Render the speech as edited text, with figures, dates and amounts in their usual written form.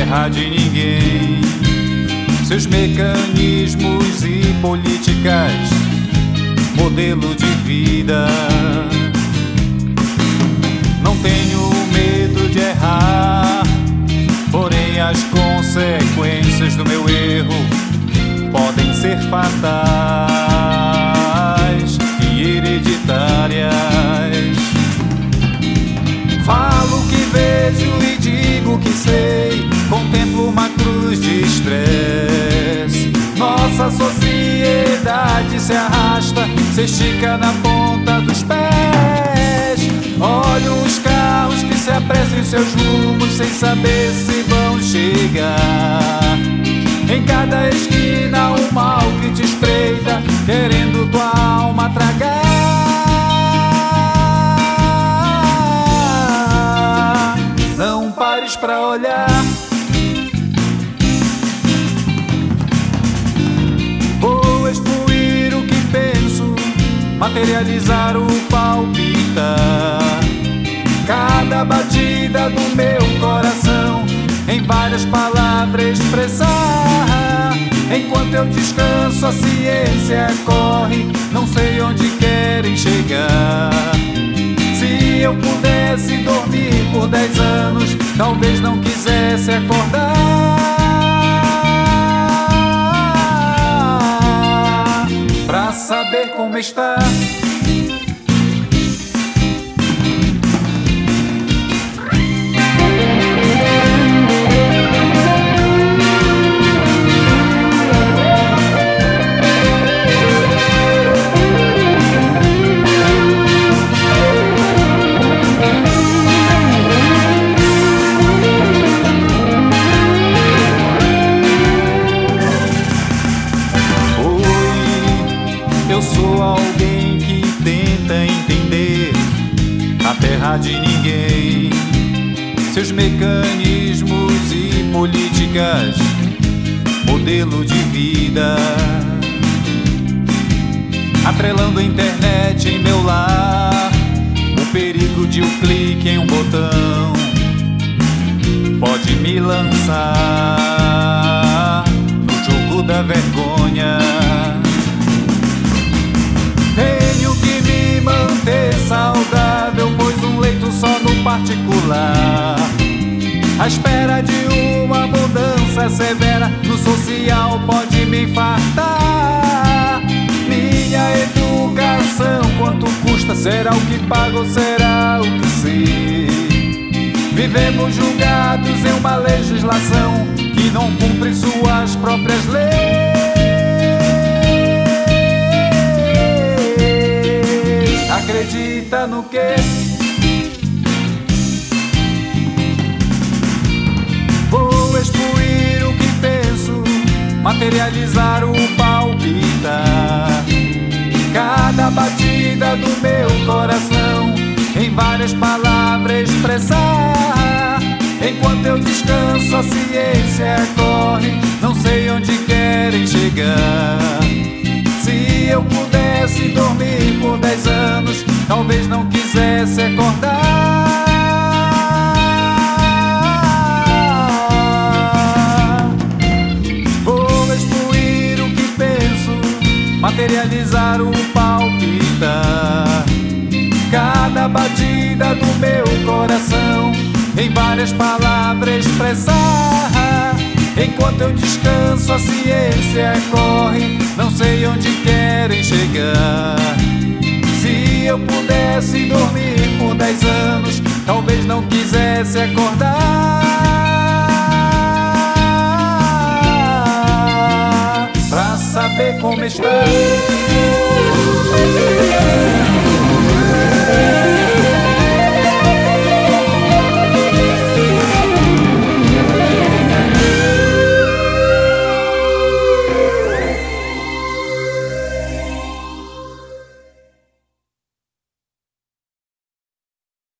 terra de ninguém. Seus mecanismos e políticas, modelo de vida. Não tenho medo de errar, porém as consequências do meu erro podem ser fatais e hereditárias. Falo o que vejo e digo o que sei, contemplo uma cruz de estresse. Nossa sociedade se arrasta, se estica na ponta dos pés. Olho os carros que se apressam em seus rumos, sem saber se vão chegar. Em cada esquina o mal que te espreita, querendo tua alma tragar. Não pares pra olhar. Vou expuir o que penso, materializar o palpitar. Cada batida do meu coração, em várias palavras expressar. Enquanto eu descanso a ciência corre, não sei onde querem chegar. Se eu pudesse dormir por 10 anos, talvez não quisesse acordar pra saber como está. Eu sou alguém que tenta entender a terra de ninguém, seus mecanismos e políticas, modelo de vida. Atrelando a internet em meu lar, o perigo de um clique em um botão pode me lançar no jogo da vergonha. Tenho que me manter saudável, pois um leito só no particular. À espera de uma mudança severa, no social pode me fartar. Minha educação, quanto custa? Será o que pago ou será o que sei? Vivemos julgados em uma legislação que não cumpre suas próprias leis. Acredita no quê? Vou expuir o que penso, materializar o palpitar. Cada batida do meu coração, em várias palavras expressar. Enquanto eu descanso a ciência corre, não sei onde querem chegar. Se eu pudesse dormir por 10 anos, talvez não quisesse acordar. Vou expuir o que penso, materializar o palpitar. Cada batida do meu coração, em várias palavras expressar. Enquanto eu descanso a ciência corre, não sei onde querem chegar. Se eu pudesse dormir por 10 anos, talvez não quisesse acordar pra saber como está.